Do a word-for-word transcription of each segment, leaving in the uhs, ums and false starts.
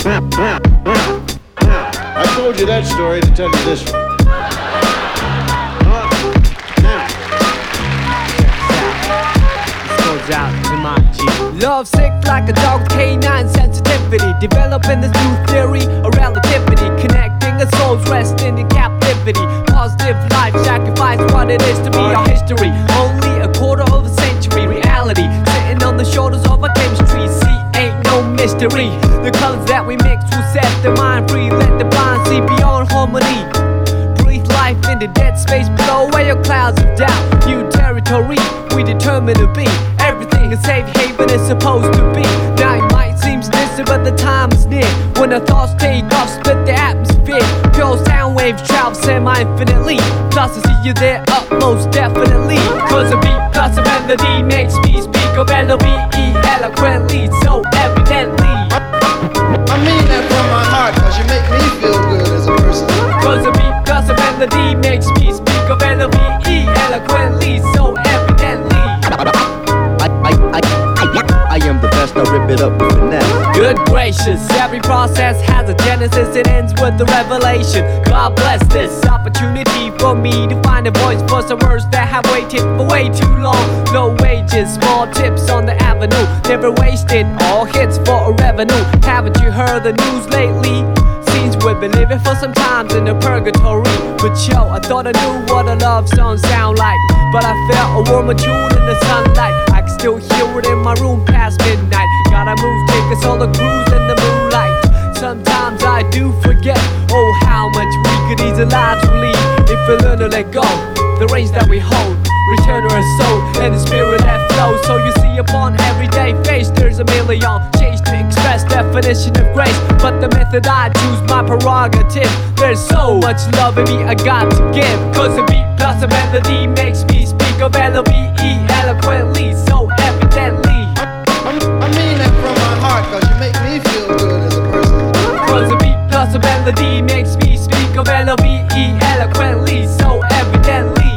I told you that story to tell you this one. Love sick like a dog with canine sensitivity, developing this new theory of relativity, connecting the souls resting in captivity. Positive life sacrifice what it is to be our history. Only a quarter of a century reality, sitting on the shoulders of our chemistry. See, ain't no mystery. The colors that we mix will set the mind free. Let the blind see beyond harmony. Breathe life into dead space, blow away your clouds of doubt. New territory we determine to be. Everything a safe haven is supposed to be. Now it might seem distant, but the time is near when our thoughts take off, split the atmosphere. Pure sound waves travel semi-infinitely. Plus I see you there up most definitely. Cause a beat plus a melody makes me speak of L O V E eloquently, so evidently. I mean that from my heart, cause you make me feel good as a person. Cause a beat plus a melody makes me speak of L O V E eloquently, so evidently. I, I, I, I, I am the best, I rip it up with finesse. Good gracious, every process has a genesis, it ends with the revelation. God bless this opportunity for me to find a voice for some words that have waited for way too long. Low wages, small tips on the avenue, never wasted, all hits for a revenue. Haven't you heard the news lately? Seems we've been living for some times in a purgatory. But yo, I thought I knew what a love song sound like, but I felt a warmer tune in the sunlight. I can still hear it in my room past midnight. Gotta move, take a solo cruise in the moonlight. Sometimes I do forget, oh how much we could easily leave if we learn to let go. The reins that we hold, return to our soul and the spirit that flows. So you see upon everyday face there's a million shades to express definition of grace, but the method I choose my prerogative. There's so much love in me I got to give. Cause a beat plus a melody makes me speak of L O V E eloquently, so evidently. I, I mean that from my heart, cause you make me feel good as a person. Cause a beat plus a melody makes me speak of L O V E eloquently, so evidently.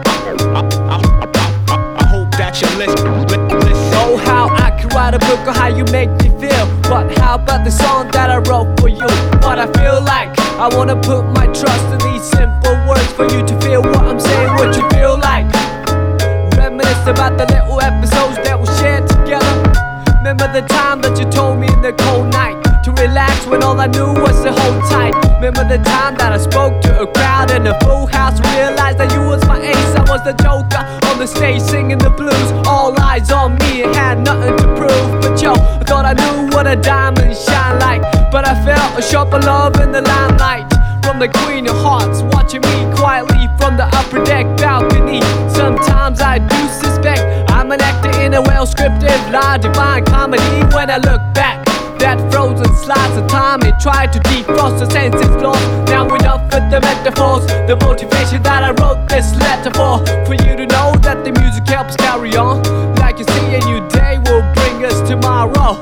I hope that you listen. Oh, how I could write a book on how you make me feel. But how about the song that I wrote for you? What I feel like, I wanna put my trust in these simple words for you to feel what I'm saying, what you feel like. Reminisce about the little episodes that we shared together. Remember the time that you told me in the cold night to relax when all I knew was to hold tight. Remember the time that I spoke to a crowd in a full house, realized that you was my ace, I was the joker on the stage singing the blues. All eyes on me and had nothing to prove, but yo, I thought I knew what a diamond shine like. But I felt a sharper love in the limelight from the queen of hearts, watching me quietly from the upper deck balcony. Sometimes I do suspect I'm an actor in a well-scripted lie, divine comedy. When I look back, that frozen slice of time, it tried to defrost the senses lost. Now enough with the metaphors, the motivation that I wrote this letter for. For you to know that the music helps carry on, like you see a new day will bring us tomorrow.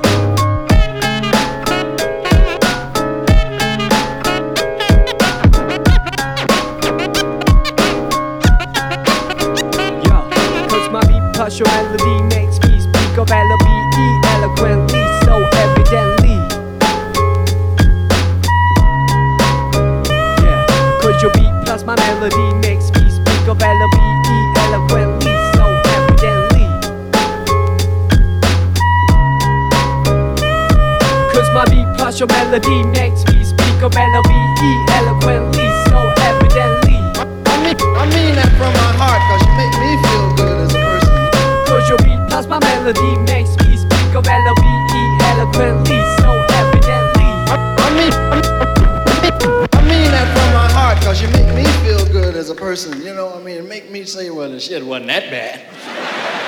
Cause your melody makes me speak of L O V E eloquently, so evidently. Yeah, cause your beat plus my melody makes me speak of L O V E eloquently, so evidently. Cause my beat plus your melody makes me speak of L O V E eloquently, so evidently. I mean, I mean that from my heart, cause you make me feel good as a person. Cause your beat plus my melody makes me speak of L O V E eloquently, so evidently. I, I mean, I mean that from my heart, cause you make me feel good as a person. You know, I mean, it make me say, well, the shit wasn't that bad.